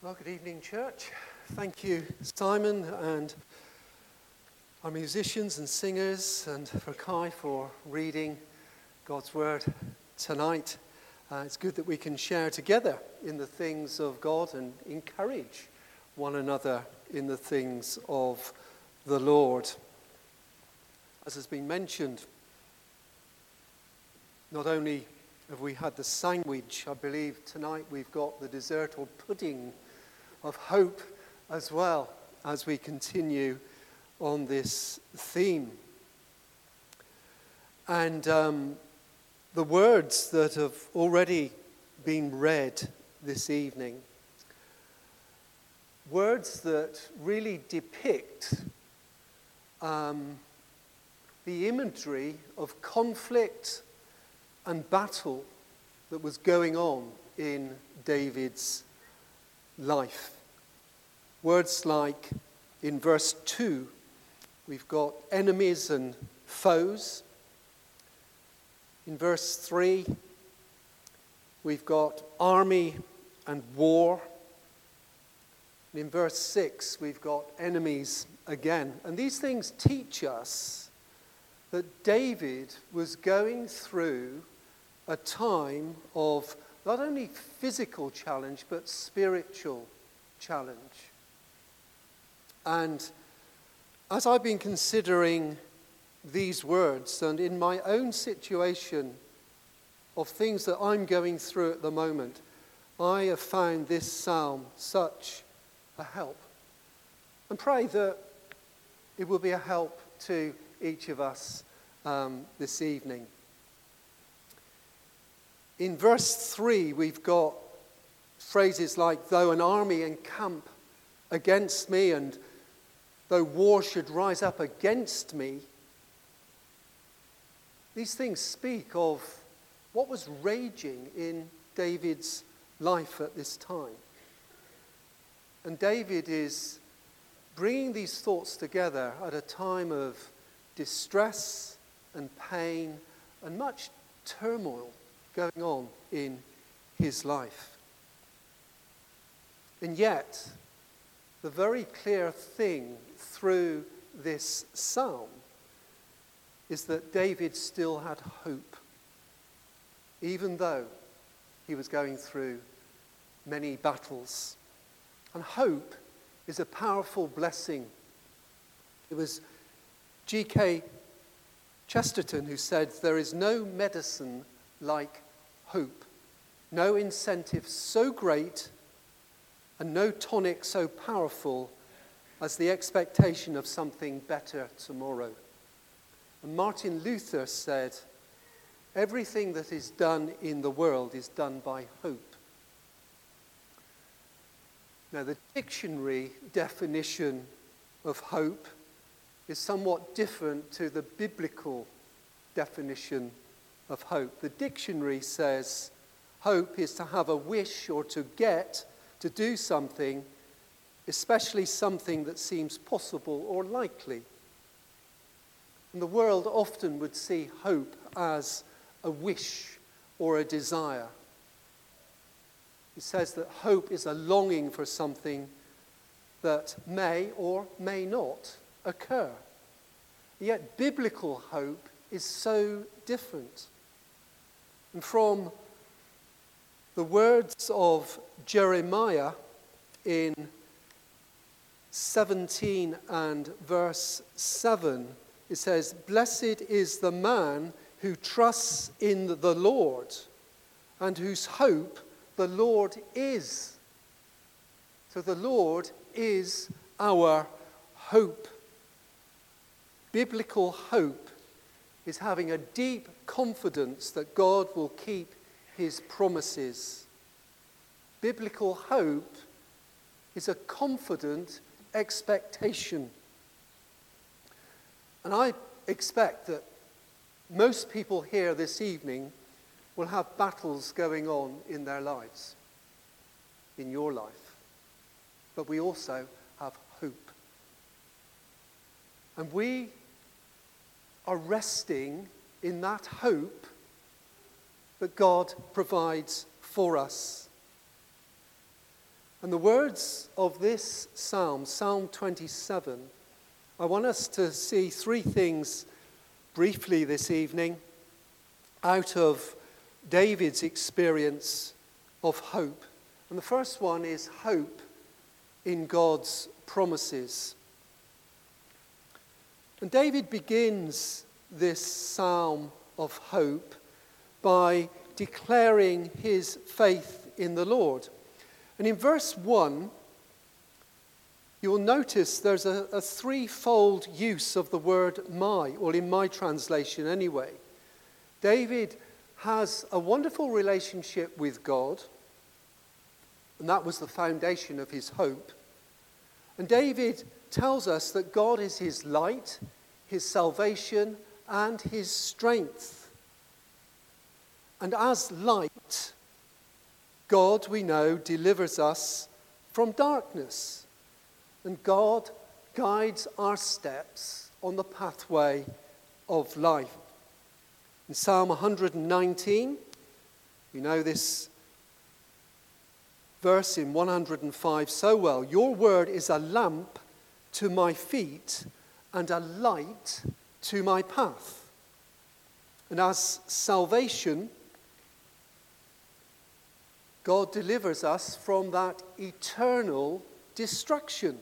Well, good evening, church. Thank you, Simon, and our musicians and singers, and for Kai for reading God's Word tonight. It's good that we can share together in the things of God and encourage one another in the things of the Lord. As has been mentioned, not only have we had the sandwich, I believe tonight we've got the dessert or pudding of hope as well as we continue on this theme. And the words that have already been read this evening, words that really depict the imagery of conflict and battle that was going on in David's life. Words like, in verse 2, we've got enemies and foes. In verse 3, we've got army and war. And in verse 6, we've got enemies again. And these things teach us that David was going through a time of not only physical challenge, but spiritual challenge. And as I've been considering these words, and in my own situation of things that I'm going through at the moment, I have found this psalm such a help. And pray that it will be a help to each of us this evening. In verse 3, we've got phrases like, though an army encamp against me, and though war should rise up against me. These things speak of what was raging in David's life at this time. And David is bringing these thoughts together at a time of distress and pain and much turmoil going on in his life. And yet, the very clear thing through this psalm is that David still had hope, even though he was going through many battles. And hope is a powerful blessing. It was G.K. Chesterton who said, there is no medicine like hope, no incentive so great and no tonic so powerful as the expectation of something better tomorrow. And Martin Luther said, everything that is done in the world is done by hope. Now, the dictionary definition of hope is somewhat different to the biblical definition of hope. The dictionary says hope is to have a wish or to get to do something, especially something that seems possible or likely. And the world often would see hope as a wish or a desire. It says that hope is a longing for something that may or may not occur. Yet biblical hope is so different. And from the words of Jeremiah in 17 and verse 7, it says, blessed is the man who trusts in the Lord and whose hope the Lord is. So the Lord is our hope. Biblical hope is having a deep confidence that God will keep his promises. Biblical hope is a confident expectation. And I expect that most people here this evening will have battles going on in their lives, in your life. But we also have hope. And we are resting in that hope that God provides for us. And the words of this psalm, Psalm 27, I want us to see three things briefly this evening out of David's experience of hope. And the first one is hope in God's promises. And David begins this psalm of hope by declaring his faith in the Lord. And in verse 1, you'll notice there's a threefold use of the word my, or in my translation anyway. David has a wonderful relationship with God, and that was the foundation of his hope. And David tells us that God is his light, his salvation, and his strength. And as light, God, we know, delivers us from darkness. And God guides our steps on the pathway of life. In Psalm 119, we know this verse in 105 so well. Your word is a lamp to my feet and a light to my path. And as salvation, God delivers us from that eternal destruction.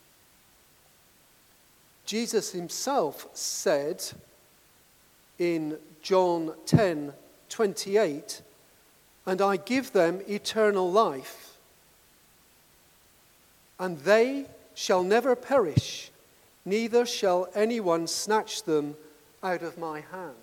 Jesus himself said in John 10:28, and I give them eternal life, and they shall never perish, neither shall anyone snatch them out of my hand.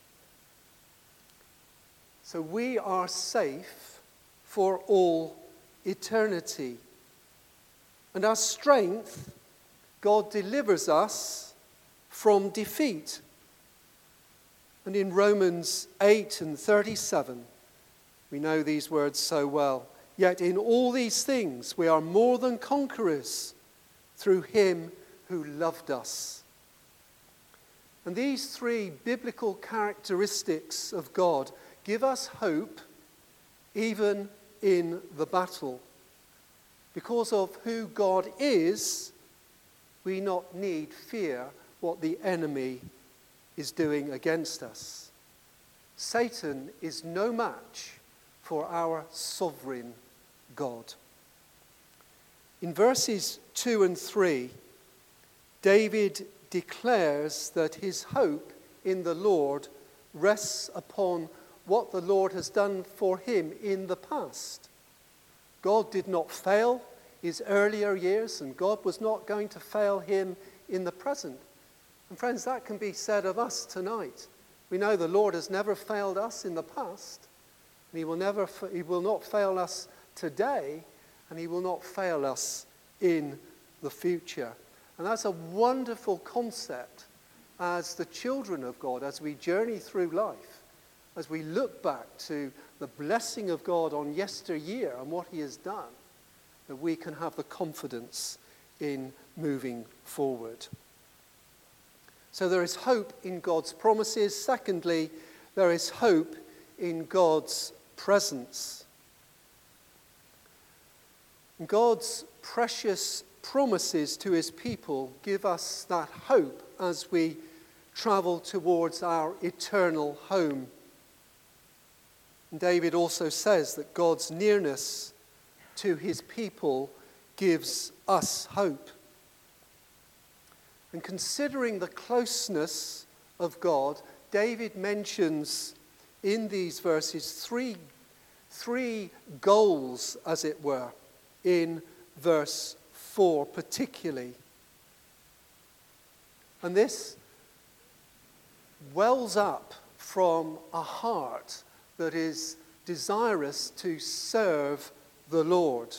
So we are safe for all eternity. And our strength, God delivers us from defeat. And in Romans 8:37, we know these words so well. Yet in all these things we are more than conquerors through him who loved us. And these three biblical characteristics of God give us hope even in the battle. Because of who God is, we not need fear what the enemy is doing against us. Satan is no match for our sovereign God. In verses 2 and 3, David declares that his hope in the Lord rests upon what the Lord has done for him in the past. God did not fail his earlier years, and God was not going to fail him in the present. And friends, that can be said of us tonight. We know the Lord has never failed us in the past, and he will not fail us today, and he will not fail us in the future. And that's a wonderful concept as the children of God, as we journey through life. As we look back to the blessing of God on yesteryear and what he has done, that we can have the confidence in moving forward. So there is hope in God's promises. Secondly, there is hope in God's presence. God's precious promises to his people give us that hope as we travel towards our eternal home. And David also says that God's nearness to his people gives us hope. And considering the closeness of God, David mentions in these verses three goals, as it were, in verse 4 particularly. And this wells up from a heart that is desirous to serve the Lord.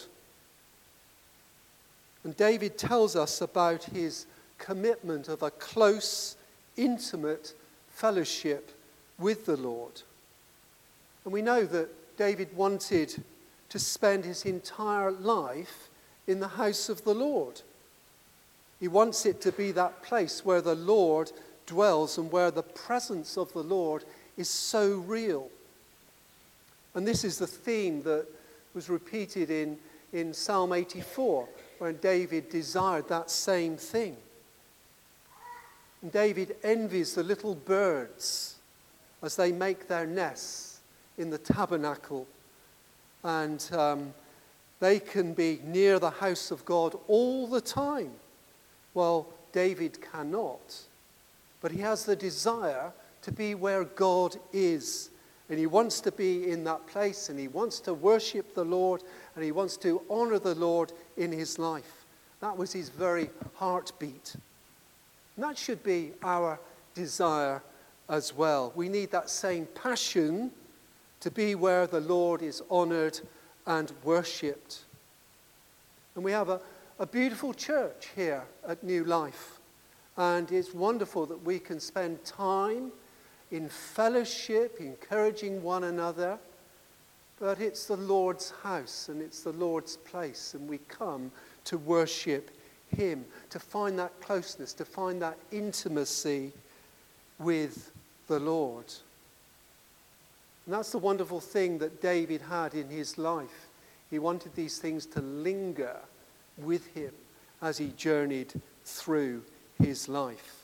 And David tells us about his commitment of a close, intimate fellowship with the Lord. And we know that David wanted to spend his entire life in the house of the Lord. He wants it to be that place where the Lord dwells and where the presence of the Lord is so real. And this is the theme that was repeated in in Psalm 84, when David desired that same thing. And David envies the little birds as they make their nests in the tabernacle. And they can be near the house of God all the time. Well, David cannot. But he has the desire to be where God is. And he wants to be in that place, and he wants to worship the Lord, and he wants to honor the Lord in his life. That was his very heartbeat. And that should be our desire as well. We need that same passion to be where the Lord is honored and worshipped. And we have a beautiful church here at New Life. And it's wonderful that we can spend time in fellowship, encouraging one another. But it's the Lord's house and it's the Lord's place. And we come to worship him, to find that closeness, to find that intimacy with the Lord. And that's the wonderful thing that David had in his life. He wanted these things to linger with him as he journeyed through his life.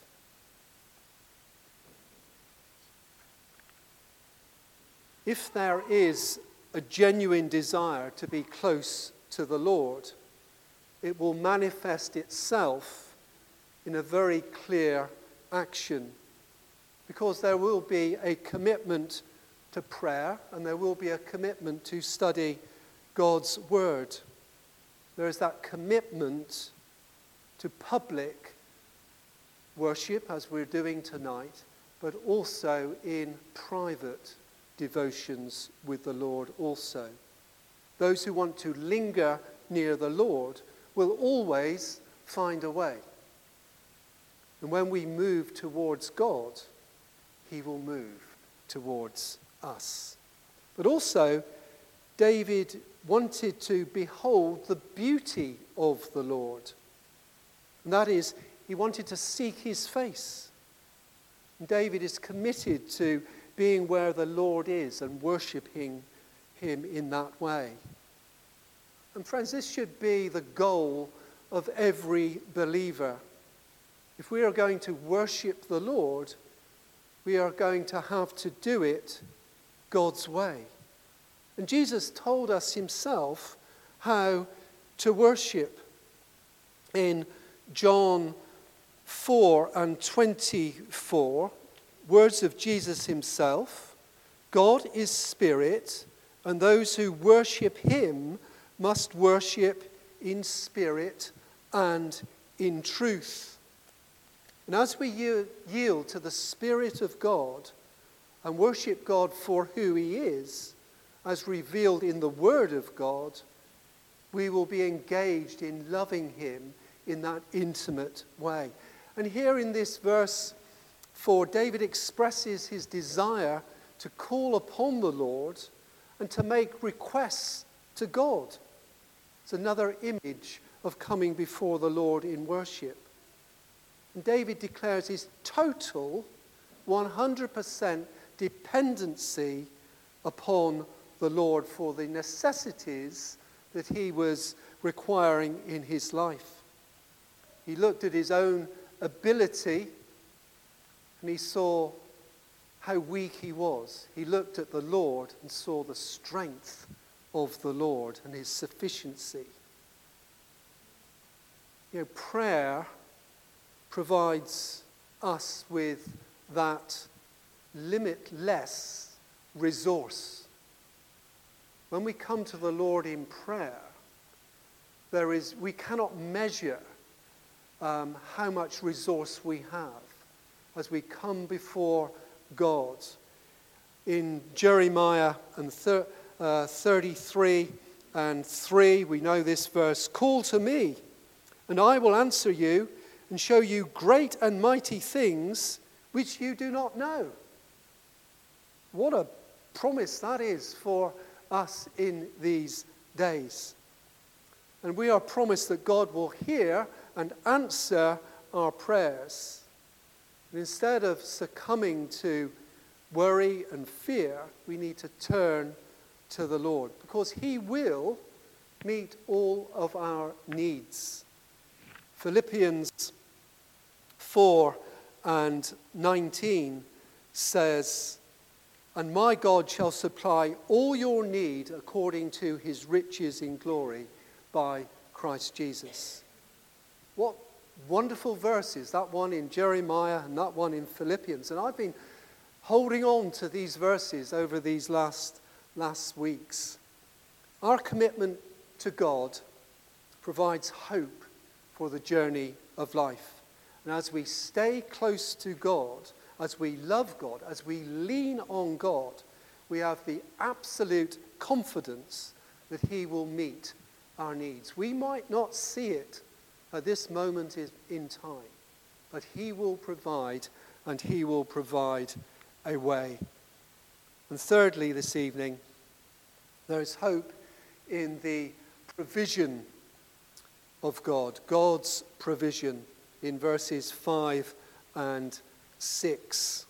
If there is a genuine desire to be close to the Lord, it will manifest itself in a very clear action, because there will be a commitment to prayer and there will be a commitment to study God's word. There is that commitment to public worship, as we're doing tonight, but also in private devotions with the Lord also. Those who want to linger near the Lord will always find a way. And when we move towards God, he will move towards us. But also, David wanted to behold the beauty of the Lord. And that is, he wanted to seek his face. And David is committed to being where the Lord is and worshipping him in that way. And friends, this should be the goal of every believer. If we are going to worship the Lord, we are going to have to do it God's way. And Jesus told us himself how to worship. In John 4 and 24, words of Jesus himself, God is spirit, and those who worship him must worship in spirit and in truth. And as we yield to the Spirit of God and worship God for who he is, as revealed in the Word of God, we will be engaged in loving him in that intimate way. And here in this verse 4, David expresses his desire to call upon the Lord and to make requests to God. It's another image of coming before the Lord in worship. And David declares his total 100% dependency upon the Lord for the necessities that he was requiring in his life. He looked at his own ability and he saw how weak he was. He looked at the Lord and saw the strength of the Lord and his sufficiency. You know, prayer provides us with that limitless resource. When we come to the Lord in prayer, we cannot measure how much resource we have as we come before God. In Jeremiah 33 and 3, we know this verse, "Call to me, and I will answer you and show you great and mighty things which you do not know." What a promise that is for us in these days. And we are promised that God will hear and answer our prayers. And instead of succumbing to worry and fear, we need to turn to the Lord, because he will meet all of our needs. Philippians 4 and 19 says, "And my God shall supply all your need according to his riches in glory by Christ Jesus." What wonderful verses, that one in Jeremiah and that one in Philippians. And I've been holding on to these verses over these last weeks. Our commitment to God provides hope for the journey of life. And as we stay close to God, as we love God, as we lean on God, we have the absolute confidence that he will meet our needs. We might not see it at this moment in time, but he will provide, and he will provide a way. And thirdly, this evening, there is hope in the provision of God, God's provision in verses 5 and 6.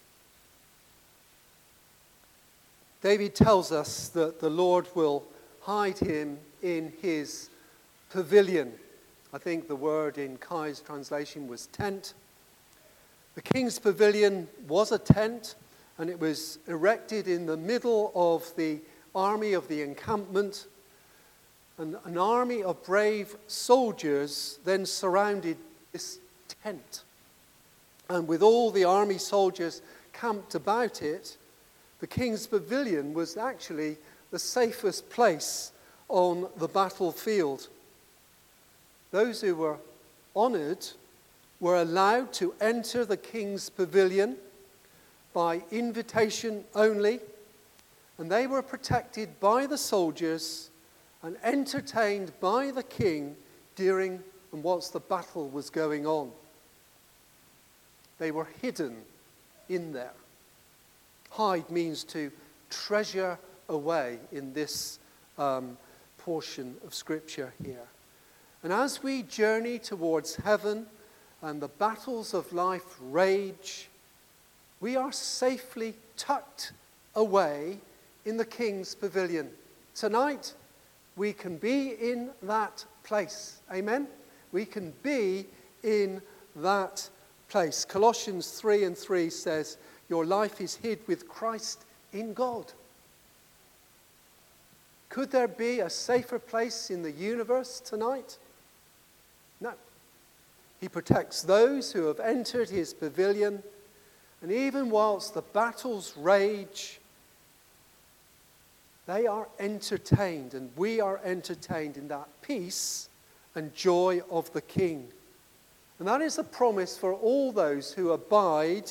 David tells us that the Lord will hide him in his pavilion. I think the word in Kai's translation was tent. The king's pavilion was a tent, and it was erected in the middle of the army of the encampment. And an army of brave soldiers then surrounded this tent. And with all the army soldiers camped about it, the king's pavilion was actually the safest place on the battlefield. Those who were honored were allowed to enter the king's pavilion by invitation only, and they were protected by the soldiers and entertained by the king during and whilst the battle was going on. They were hidden in there. Hide means to treasure away in this portion of Scripture here. And as we journey towards heaven and the battles of life rage, we are safely tucked away in the King's pavilion. Tonight, we can be in that place. Amen? We can be in that place. Colossians 3 and 3 says, your life is hid with Christ in God. Could there be a safer place in the universe tonight? No. He protects those who have entered his pavilion, and even whilst the battles rage, they are entertained, and we are entertained in that peace and joy of the King. And that is a promise for all those who abide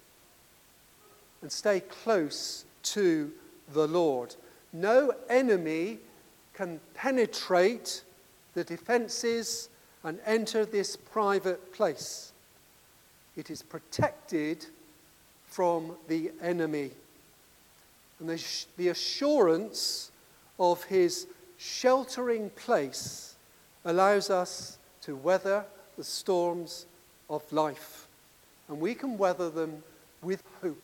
and stay close to the Lord. No enemy can penetrate the defenses and enter this private place. It is protected from the enemy. And the assurance of his sheltering place allows us to weather the storms of life. And we can weather them with hope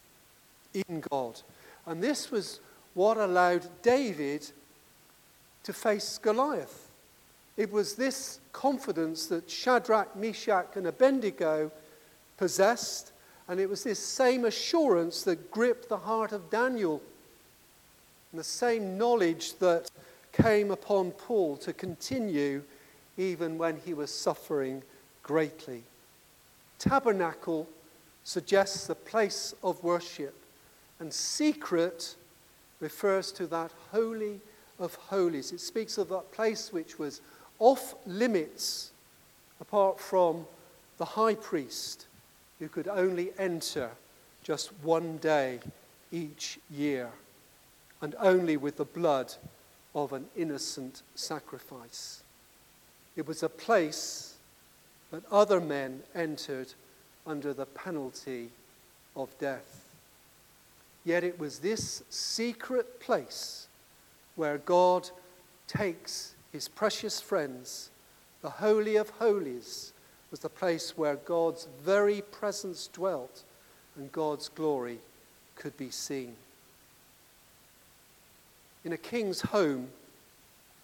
in God. And this was what allowed David to face Goliath. It was this confidence that Shadrach, Meshach, and Abednego possessed, and it was this same assurance that gripped the heart of Daniel, and the same knowledge that came upon Paul to continue even when he was suffering greatly. Tabernacle suggests a place of worship, and secret refers to that holy of holies. It speaks of that place which was off limits apart from the high priest, who could only enter just one day each year, and only with the blood of an innocent sacrifice. It was a place that other men entered under the penalty of death. Yet it was this secret place where God takes his precious friends. The Holy of Holies was the place where God's very presence dwelt and God's glory could be seen. In a king's home,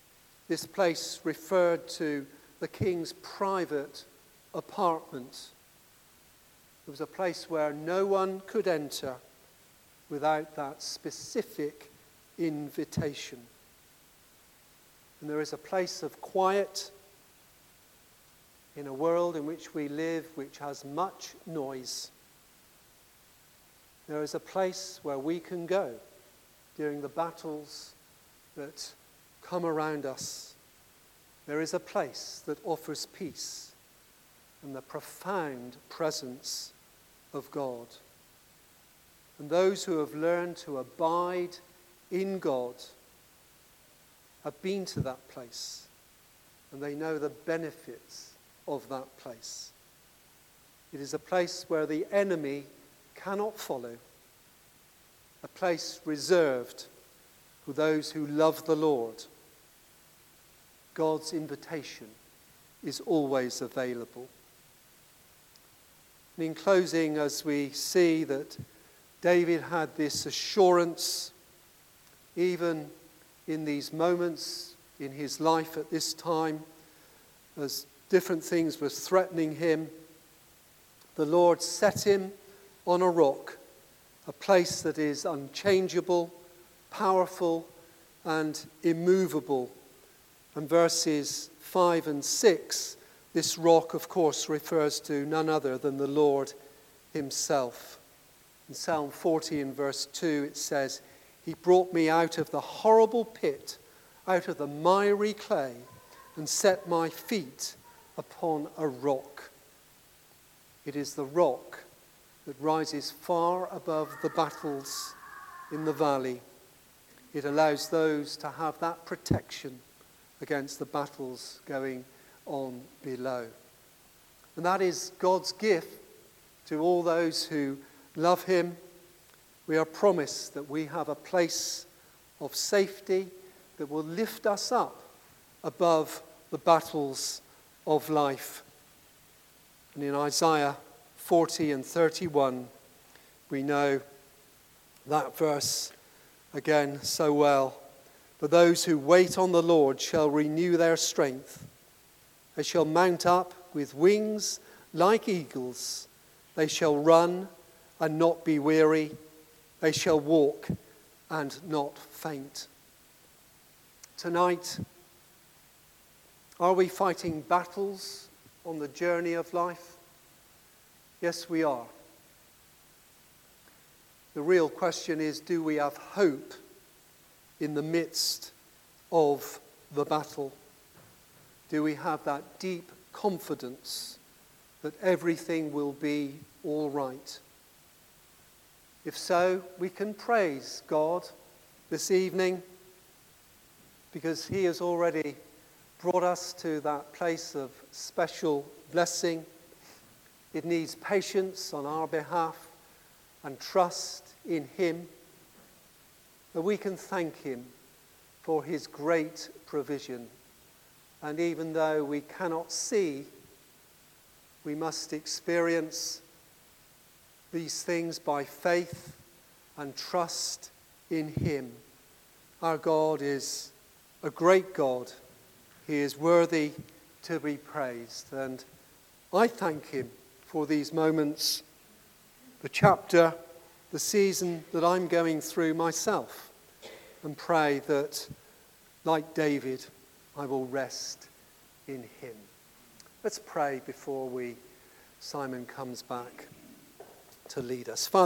This place referred to the king's private apartment. It was a place where no one could enter without that specific invitation. And there is a place of quiet in a world in which we live, which has much noise. There is a place where we can go during the battles that come around us. There is a place that offers peace and the profound presence of God. And those who have learned to abide in God have been to that place, and they know the benefits of that place. It is a place where the enemy cannot follow, a place reserved for those who love the Lord. God's invitation is always available. And in closing, as we see that David had this assurance, even in these moments in his life at this time, as different things were threatening him, the Lord set him on a rock, a place that is unchangeable, powerful, and immovable. And verses 5 and 6, this rock, of course, refers to none other than the Lord himself. In Psalm 40 and verse 2, it says, "He brought me out of the horrible pit, out of the miry clay, and set my feet upon a rock." It is the rock that rises far above the battles in the valley. It allows those to have that protection against the battles going on below. And that is God's gift to all those who love him. We are promised that we have a place of safety that will lift us up above the battles of life. And in Isaiah 40 and 31, we know that verse again so well. "But those who wait on the Lord shall renew their strength. They shall mount up with wings like eagles. They shall run and not be weary. They shall walk and not faint." Tonight, are we fighting battles on the journey of life? Yes, we are. The real question is, do we have hope in the midst of the battle? Do we have that deep confidence that everything will be all right? If so, we can praise God this evening because he has already brought us to that place of special blessing. It needs patience on our behalf and trust in him. But we can thank him for his great provision. And even though we cannot see, we must experience these things by faith and trust in him. Our God is a great God. He is worthy to be praised. And I thank him for these moments, the chapter, the season that I'm going through myself, and pray that, like David, I will rest in him. Let's pray before Simon comes back to lead us. Father,